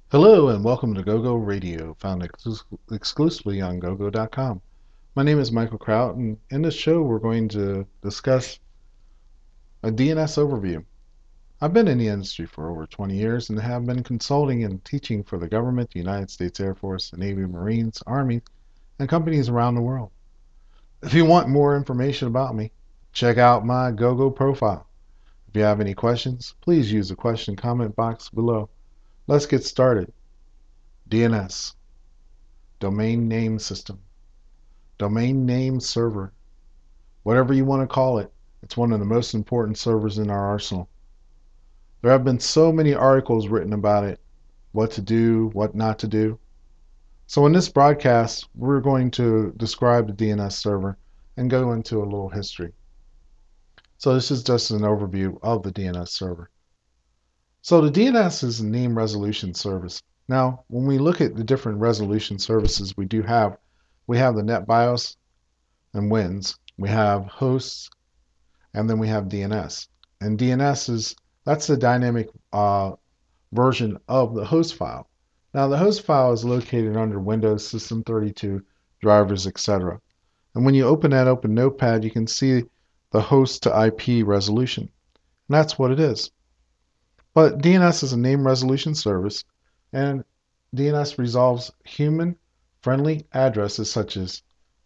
Hello and welcome to GoGo Radio, found exclusively on GoGo.com. My name is Michael Kraut, and in this show, we're going to discuss a DNS overview. I've been in the industry for over 20 years and have been consulting and teaching for the government, the United States Air Force, the Navy, Marines, Army, and companies around the world. If you want more information about me, check out my GoGo profile. If you have any questions, please use the question comment box below. Let's get started. DNS, Domain Name System. Domain name server, whatever you want to call it. It's one of the most important servers in our arsenal. There have been so many articles written about it, what to do, what not to do. So in this broadcast, we're going to describe the DNS server and go into a little history. So this is just an overview of the DNS server. So the DNS is a name resolution service. Now, when we look at the different resolution services we have the NetBIOS and WINS, we have hosts, and then we have DNS. And that's the dynamic version of the host file. Now the host file is located under Windows System 32, drivers, etc. And when you open Notepad, you can see the host to IP resolution. And that's what it is. But DNS is a name resolution service, and DNS resolves human-friendly addresses such as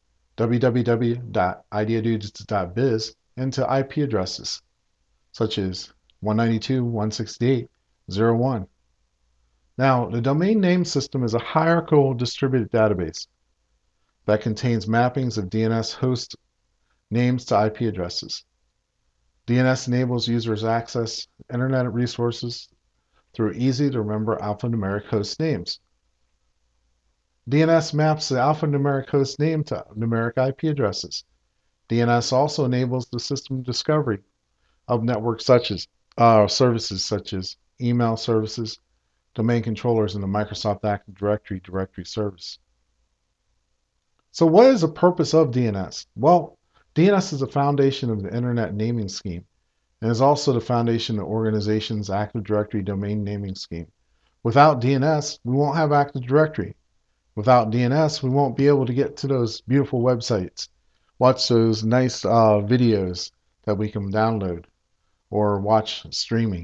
www.ideadudes.biz into IP addresses such as 192.168.0.1. Now, the domain name system is a hierarchical distributed database that contains mappings of DNS host names to IP addresses. DNS enables users access internet resources through easy to remember alphanumeric host names. DNS maps the alphanumeric host name to numeric IP addresses. DNS also enables the system discovery of network services such as email services, domain controllers, and the Microsoft Active Directory service. So what is the purpose of DNS? Well, DNS is the foundation of the Internet naming scheme and is also the foundation of the organization's Active Directory domain naming scheme. Without DNS, we won't have Active Directory. Without DNS, we won't be able to get to those beautiful websites, watch those nice videos that we can download or watch streaming.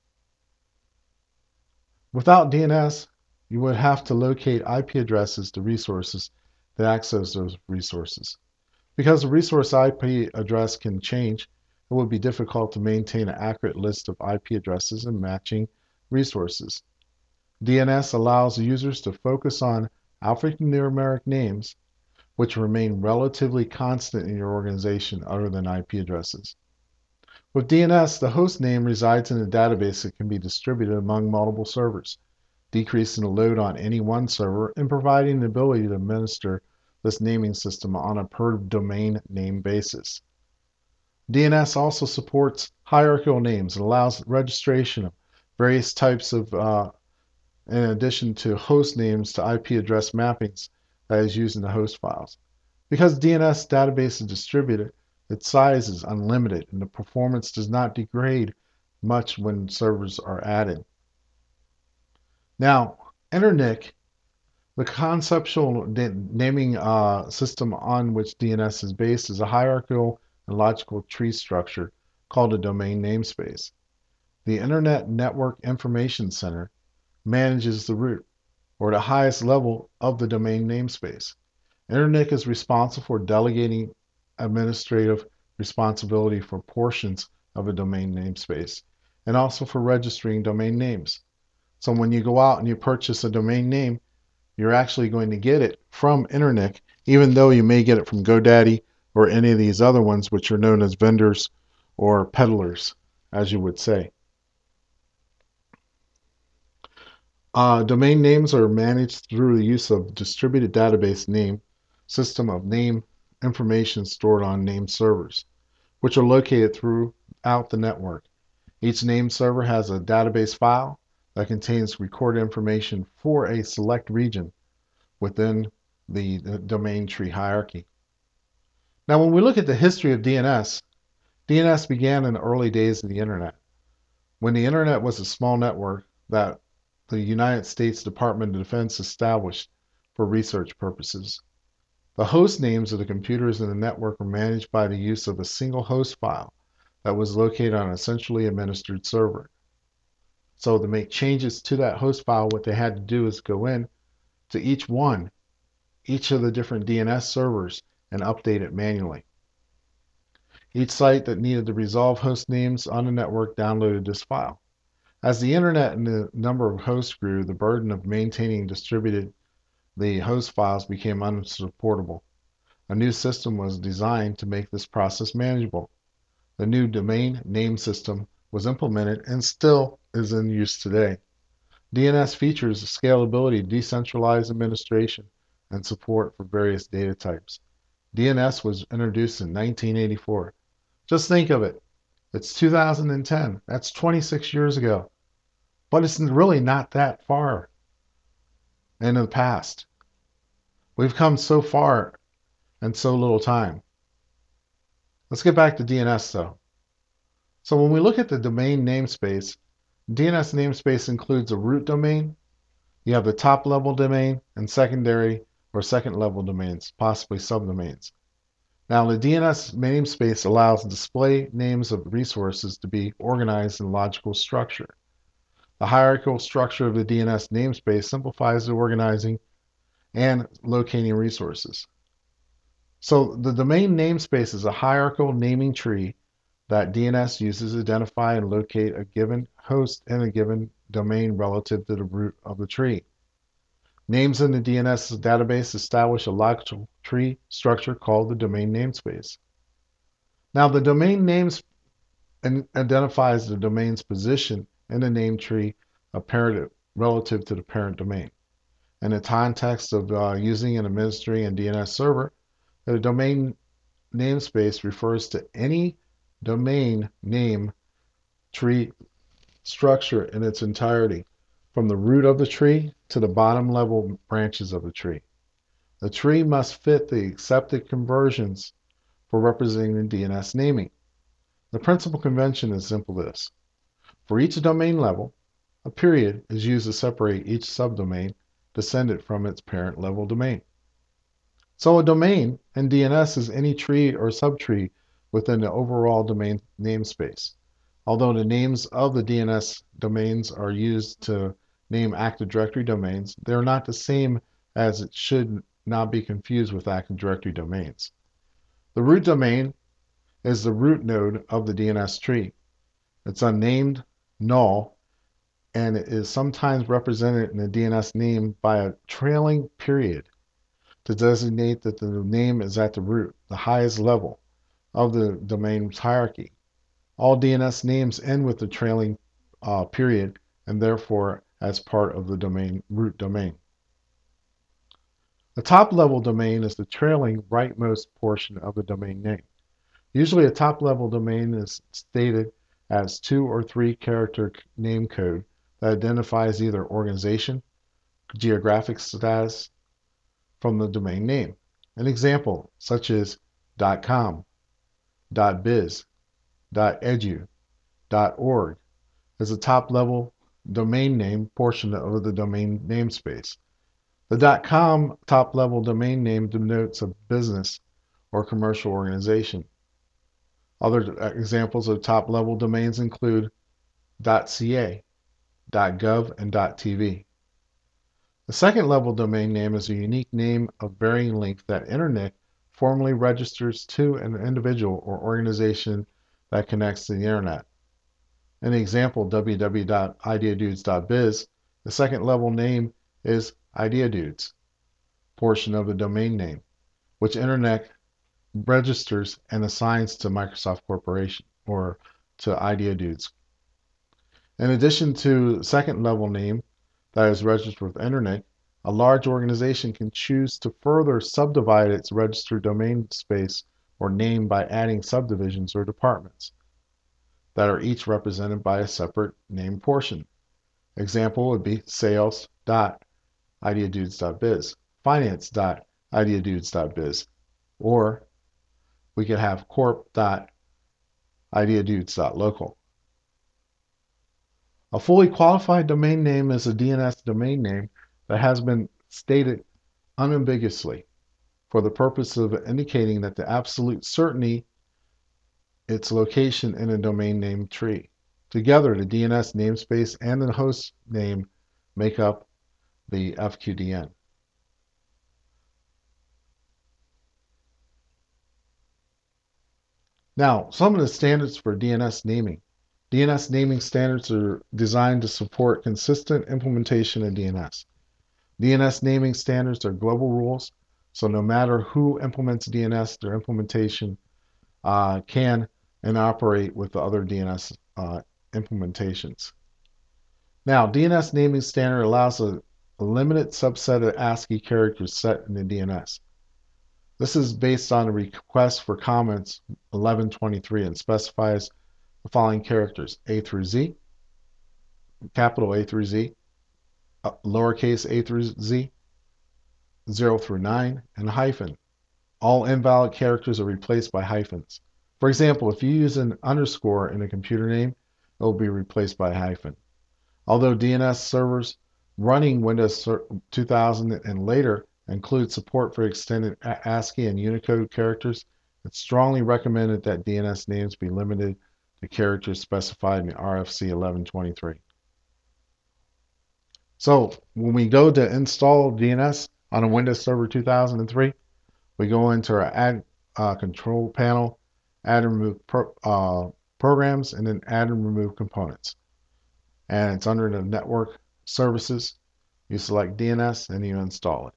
Without DNS, you would have to locate IP addresses to resources that access those resources. Because the resource IP address can change, it would be difficult to maintain an accurate list of IP addresses and matching resources. DNS allows users to focus on alphanumeric names, which remain relatively constant in your organization other than IP addresses. With DNS, the host name resides in a database that can be distributed among multiple servers, decreasing the load on any one server and providing the ability to administer this naming system on a per domain name basis. DNS also supports hierarchical names and allows registration of various types of, in addition to host names to IP address mappings that is used in the host files. Because DNS database is distributed, its size is unlimited and the performance does not degrade much when servers are added. Now, Internic, the conceptual naming system on which DNS is based, is a hierarchical and logical tree structure called a domain namespace. The Internet Network Information Center manages the root, or the highest level of the domain namespace. Internic is responsible for delegating administrative responsibility for portions of a domain namespace and also for registering domain names. So when you go out and you purchase a domain name, you're actually going to get it from Internic, even though you may get it from GoDaddy or any of these other ones, which are known as vendors or peddlers, as you would say. Domain names are managed through the use of distributed database name system of name information stored on name servers, which are located throughout the network. Each name server has a database file that contains recorded information for a select region within the domain tree hierarchy. Now, when we look at the history of DNS, DNS began in the early days of the internet. When the internet was a small network that the United States Department of Defense established for research purposes. The host names of the computers in the network were managed by the use of a single host file that was located on a centrally administered server. So to make changes to that host file, what they had to do is go in to each of the different DNS servers and update it manually. Each site that needed to resolve host names on the network downloaded this file. As the internet and the number of hosts grew, the burden of maintaining distributed the host files became unsupportable. A new system was designed to make this process manageable. The new domain name system was implemented and still is in use today. DNS features scalability, decentralized administration, and support for various data types. DNS was introduced in 1984. Just think of it. It's 2010. That's 26 years ago. But it's really not that far in the past. We've come so far in so little time. Let's get back to DNS though. So when we look at the domain namespace, DNS namespace includes a root domain. You have the top level domain and secondary or second level domains, possibly subdomains. Now the DNS namespace allows display names of resources to be organized in logical structure. The hierarchical structure of the DNS namespace simplifies the organizing and locating resources. So the domain namespace is a hierarchical naming tree that DNS uses to identify and locate a given host in a given domain relative to the root of the tree. Names in the DNS database establish a logical tree structure called the domain namespace. Now the domain names identifies the domain's position in the name tree apparent relative to the parent domain. In the context of using and administering a DNS server, the domain namespace refers to any domain name tree structure in its entirety, from the root of the tree to the bottom level branches of the tree. The tree must fit the accepted conversions for representing DNS naming. The principal convention is simple this. For each domain level, a period is used to separate each subdomain descended from its parent level domain. So a domain in DNS is any tree or subtree within the overall domain namespace. Although the names of the DNS domains are used to name Active Directory domains, they are not the same, as it should not be confused with Active Directory domains. The root domain is the root node of the DNS tree. It's unnamed, null, and it is sometimes represented in the DNS name by a trailing period to designate that the name is at the root, the highest level of the domain's hierarchy. All DNS names end with the trailing period and therefore as part of the domain root domain. The top level domain is the trailing rightmost portion of the domain name. Usually a top level domain is stated as 2 or 3 character name code that identifies either organization, geographic status from the domain name. An example such as .com, .biz, .edu, .org is a top-level domain name portion of the domain namespace. The .com top-level domain name denotes a business or commercial organization. Other examples of top-level domains include .ca, .gov, and .tv. The second level domain name is a unique name of varying length that Internet formally registers to an individual or organization that connects to the Internet. In the example www.ideadudes.biz, the second level name is IdeaDudes, portion of the domain name, which Internet registers and assigns to Microsoft Corporation or to IdeaDudes. In addition to second level name that is registered with Internet, a large organization can choose to further subdivide its registered domain space or name by adding subdivisions or departments that are each represented by a separate name portion. Example would be sales.ideadudes.biz, finance.ideadudes.biz, or we could have corp.ideadudes.local. A fully qualified domain name is a DNS domain name that has been stated unambiguously for the purpose of indicating that the absolute certainty its location in a domain name tree. Together, the DNS namespace and the host name make up the FQDN. Now, some of the standards for DNS naming. DNS naming standards are designed to support consistent implementation of DNS. DNS naming standards are global rules, so no matter who implements DNS, their implementation can and operate with the other DNS implementations. Now, DNS naming standard allows a limited subset of ASCII characters set in the DNS. This is based on a request for comments 1123 and specifies the following characters: A through Z, capital A through Z, lowercase a through Z, 0 through 9, and a hyphen. All invalid characters are replaced by hyphens. For example, if you use an underscore in a computer name, it will be replaced by a hyphen. Although DNS servers running Windows 2000 and later include support for extended ASCII and Unicode characters, it's strongly recommended that DNS names be limited to characters specified in the RFC 1123. So when we go to install DNS on a Windows Server 2003, we go into our add control panel, add and remove programs, and then add and remove components. And it's under the network services. You select DNS and you install it.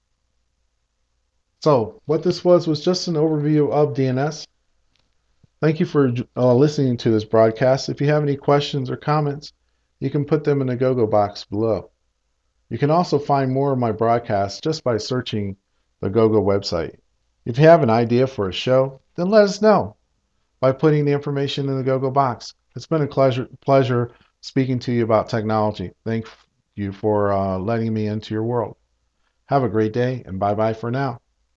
So what this was just an overview of DNS. Thank you for listening to this broadcast. If you have any questions or comments, you can put them in the GoGo box below. You can also find more of my broadcasts just by searching the GoGo website. If you have an idea for a show, then let us know by putting the information in the GoGo box. It's been a pleasure speaking to you about technology. Thank you for letting me into your world. Have a great day, and bye-bye for now.